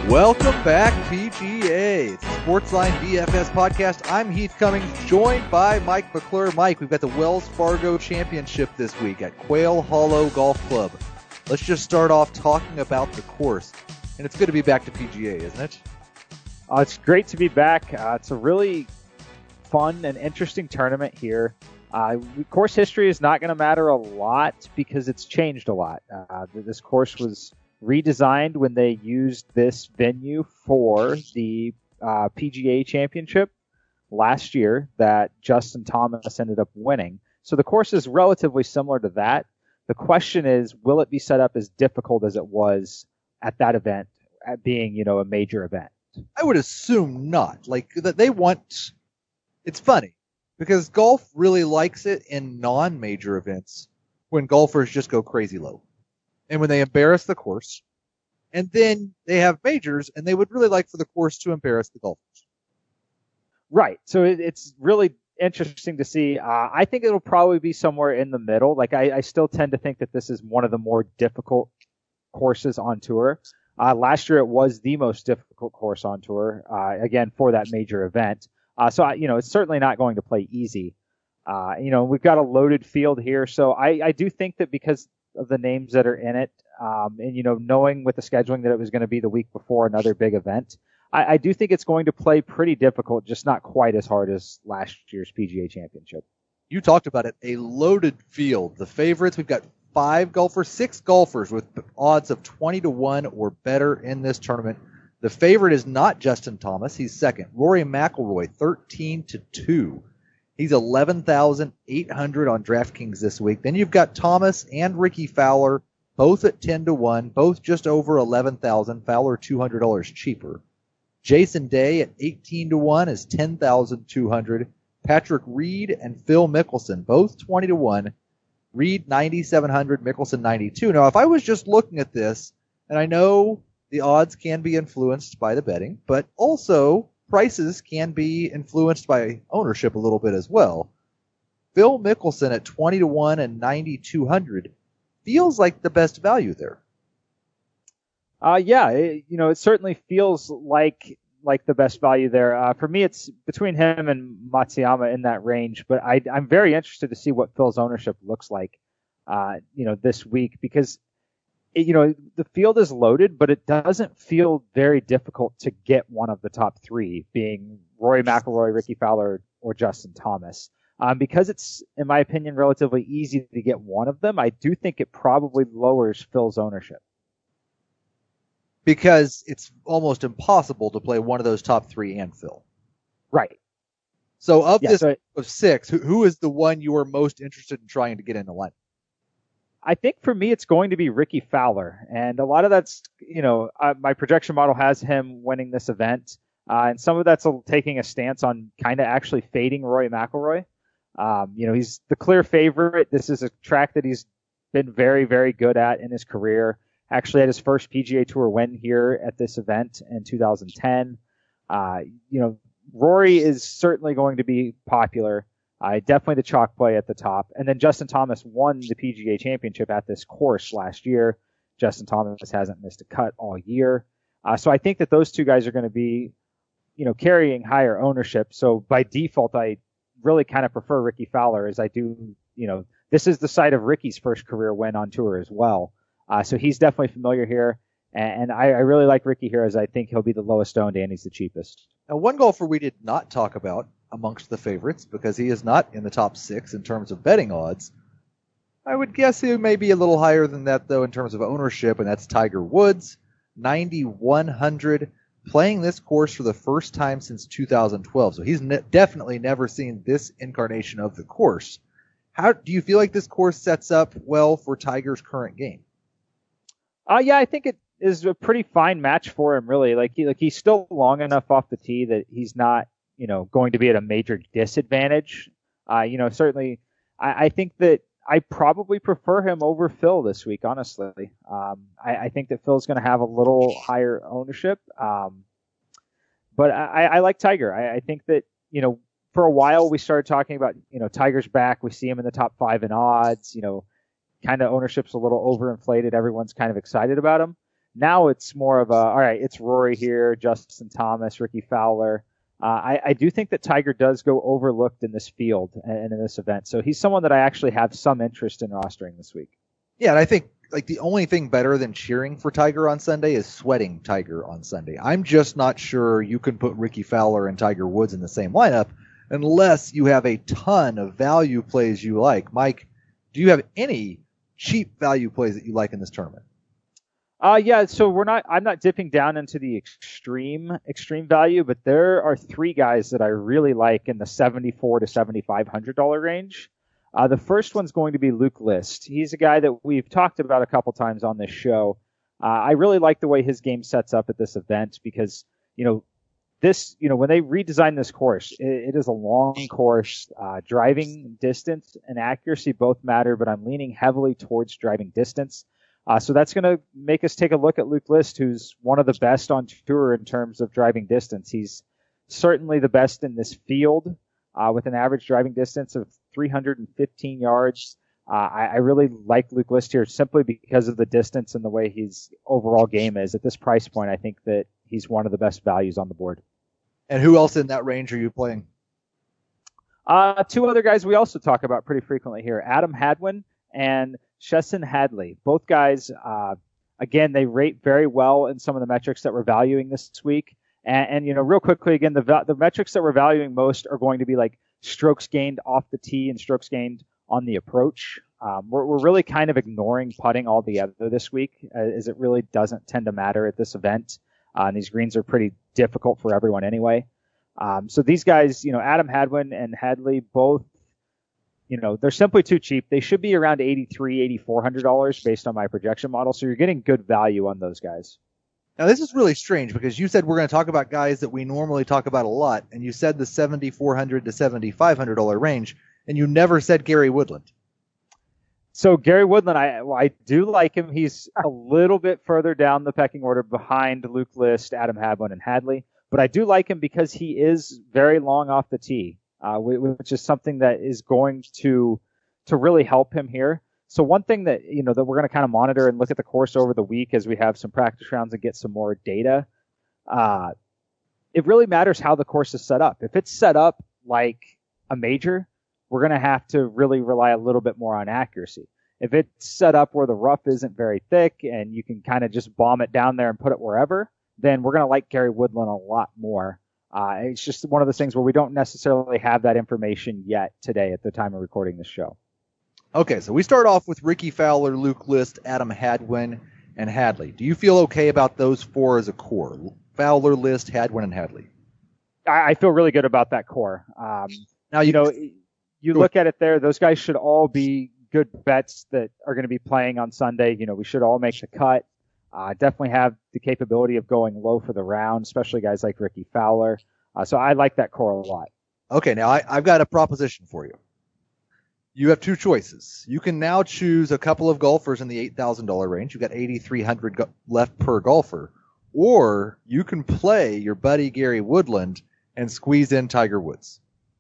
Welcome back, PGA. It's the Sportsline DFS podcast. I'm Heath Cummings, joined by Mike McClure. Mike, we've got the Wells Fargo Championship this week at Quail Hollow Golf Club. Let's just start off talking about the course. And it's good to be back to PGA, isn't it? It's great to be back. It's a really fun and interesting tournament here. Course history is not going to matter a lot because it's changed a lot. This course was redesigned when they used this venue for the PGA Championship last year that Justin Thomas ended up winning. So the course is relatively similar to that. The question is, will it be set up as difficult as it was at that event, at being, a major event? I would assume not. Like, that they want... It's funny, because golf really likes it in non-major events when golfers just go crazy low. And when they embarrass the course, and then they have majors, and they would really like for the course to embarrass the golfers. Right. So it's really interesting to see. I think it'll probably be somewhere in the middle. Like, I still tend to think that this is one of the more difficult courses on tour. Last year, it was the most difficult course on tour, again, for that major event. So it's certainly not going to play easy. We've got a loaded field here. So I do think that because of the names that are in it, and knowing with the scheduling that it was going to be the week before another big event, I do think it's going to play pretty difficult, just not quite as hard as last year's PGA Championship. You talked about it, a loaded field. The favorites, we've got 6 golfers with odds of 20-1 or better in this tournament. The favorite is not Justin Thomas. He's second. Rory McIlroy, 13-2. He's 11,800 on DraftKings this week. Then you've got Thomas and Ricky Fowler, both at 10-1, both just over 11,000. Fowler $200 cheaper. Jason Day at 18-1 is 10,200. Patrick Reed and Phil Mickelson, both 20-1. Reed 9,700, Mickelson 92. Now, if I was just looking at this, and I know the odds can be influenced by the betting, but also prices can be influenced by ownership a little bit as well. Phil Mickelson at 20-1 and 9,200 feels like the best value there. It certainly feels like the best value there. For me, it's between him and Matsuyama in that range, but I'm very interested to see what Phil's ownership looks like, this week, because the field is loaded, but it doesn't feel very difficult to get one of the top 3, being Rory McIlroy, Ricky Fowler, or Justin Thomas. Because it's, in my opinion, relatively easy to get one of them, I do think it probably lowers Phil's ownership. Because it's almost impossible to play one of those top 3 and Phil. Right. So of 6, who is the one you are most interested in trying to get in the line? I think for me, it's going to be Ricky Fowler. And a lot of that's, my projection model has him winning this event. And some of that's taking a stance on kind of actually fading Rory McIlroy. He's the clear favorite. This is a track that he's been very, very good at in his career. Actually had his first PGA Tour win here at this event in 2010. Rory is certainly going to be popular. Definitely the chalk play at the top. And then Justin Thomas won the PGA Championship at this course last year. Justin Thomas hasn't missed a cut all year. So I think that those two guys are going to be, carrying higher ownership. So by default, I really kind of prefer Ricky Fowler, as I do, this is the site of Ricky's first career win on tour as well. So he's definitely familiar here. And I really like Ricky here, as I think he'll be the lowest owned and he's the cheapest. Now, one golfer we did not talk about amongst the favorites, because he is not in the top 6 in terms of betting odds. I would guess he may be a little higher than that, though, in terms of ownership, and that's Tiger Woods, 9,100, playing this course for the first time since 2012. So he's definitely never seen this incarnation of the course. How do you feel like this course sets up well for Tiger's current game? I think it is a pretty fine match for him, really. He's still long enough off the tee that he's not, going to be at a major disadvantage. Certainly, I think that I probably prefer him over Phil this week, honestly. I think that Phil's going to have a little higher ownership. But I like Tiger. I think that, for a while we started talking about, Tiger's back. We see him in the top 5 in odds, kind of ownership's a little overinflated. Everyone's kind of excited about him. Now it's more of all right, it's Rory here, Justin Thomas, Ricky Fowler. I do think that Tiger does go overlooked in this field and in this event. So he's someone that I actually have some interest in rostering this week. Yeah, and I think like the only thing better than cheering for Tiger on Sunday is sweating Tiger on Sunday. I'm just not sure you can put Ricky Fowler and Tiger Woods in the same lineup unless you have a ton of value plays you like. Mike, do you have any cheap value plays that you like in this tournament? Yeah, so I'm not dipping down into the extreme value, but there are three guys that I really like in the $7,400 to $7,500 range. The first one's going to be Luke List. He's a guy that we've talked about a couple times on this show. I really like the way his game sets up at this event because, when they redesigned this course, it is a long course. Driving distance and accuracy both matter, but I'm leaning heavily towards driving distance. So that's going to make us take a look at Luke List, who's one of the best on tour in terms of driving distance. He's certainly the best in this field with an average driving distance of 315 yards. I really like Luke List here simply because of the distance and the way his overall game is. At this price point, I think that he's one of the best values on the board. And who else in that range are you playing? Two other guys we also talk about pretty frequently here, Adam Hadwin and Chesson Hadley. Both guys, again, they rate very well in some of the metrics that we're valuing this week. And real quickly, again, the metrics that we're valuing most are going to be like strokes gained off the tee and strokes gained on the approach. We're really kind of ignoring putting altogether this week, as it really doesn't tend to matter at this event. And these greens are pretty difficult for everyone anyway. So these guys, Adam Hadwin and Hadley, both, they're simply too cheap. They should be around $8,300, $8,400 based on my projection model. So you're getting good value on those guys. Now, this is really strange because you said we're going to talk about guys that we normally talk about a lot, and you said the $7,400 to $7,500 range, and you never said Gary Woodland. So Gary Woodland, I do like him. He's a little bit further down the pecking order behind Luke List, Adam Hadwin, and Hadley. But I do like him because he is very long off the tee, which is something that is going to really help him here. So one thing that, that we're going to kind of monitor and look at the course over the week as we have some practice rounds and get some more data. It really matters how the course is set up. If it's set up like a major, we're going to have to really rely a little bit more on accuracy. If it's set up where the rough isn't very thick and you can kind of just bomb it down there and put it wherever, then we're going to like Gary Woodland a lot more. It's just one of those things where we don't necessarily have that information yet today at the time of recording this show. Okay, so we start off with Ricky Fowler, Luke List, Adam Hadwin, and Hadley. Do you feel okay about those four as a core? Fowler, List, Hadwin, and Hadley. I feel really good about that core. Now, you look at it there, those guys should all be good bets that are going to be playing on Sunday. We should all make the cut. Definitely have the capability of going low for the round, especially guys like Ricky Fowler. So I like that core a lot. Okay, now I've got a proposition for you. You have two choices. You can now choose a couple of golfers in the $8,000 range. You've got $8,300 left per golfer. Or you can play your buddy Gary Woodland and squeeze in Tiger Woods.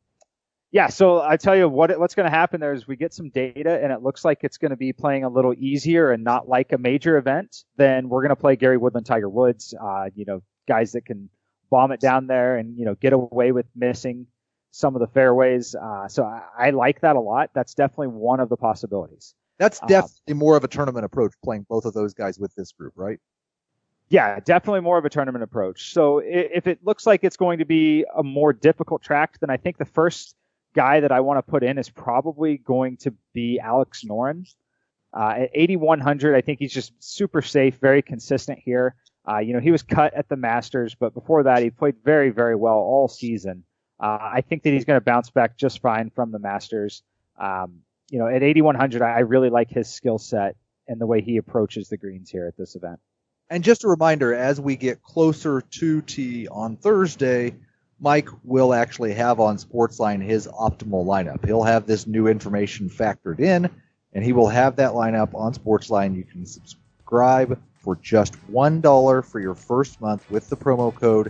Yeah, so I tell you what's going to happen there is we get some data and it looks like it's going to be playing a little easier and not like a major event. Then we're going to play Gary Woodland, Tiger Woods, guys that can bomb it down there and, get away with missing some of the fairways. So I like that a lot. That's definitely one of the possibilities. That's definitely more of a tournament approach, playing both of those guys with this group, right? Yeah, definitely more of a tournament approach. So if it looks like it's going to be a more difficult track, then I think the first guy that I want to put in is probably going to be Alex Noren. At 8,100, I think he's just super safe, very consistent here. He was cut at the Masters, but before that, he played very, very well all season. I think that he's going to bounce back just fine from the Masters. At 8,100, I really like his skill set and the way he approaches the greens here at this event. And just a reminder, as we get closer to tee on Thursday, Mike will actually have on Sportsline his optimal lineup. He'll have this new information factored in, and he will have that lineup on Sportsline. You can subscribe for just $1 for your first month with the promo code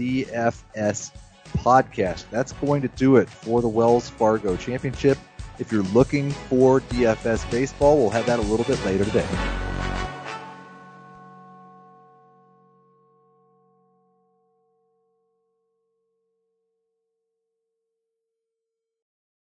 DFS Podcast. That's going to do it for the Wells Fargo Championship. If you're looking for DFS baseball, we'll have that a little bit later today.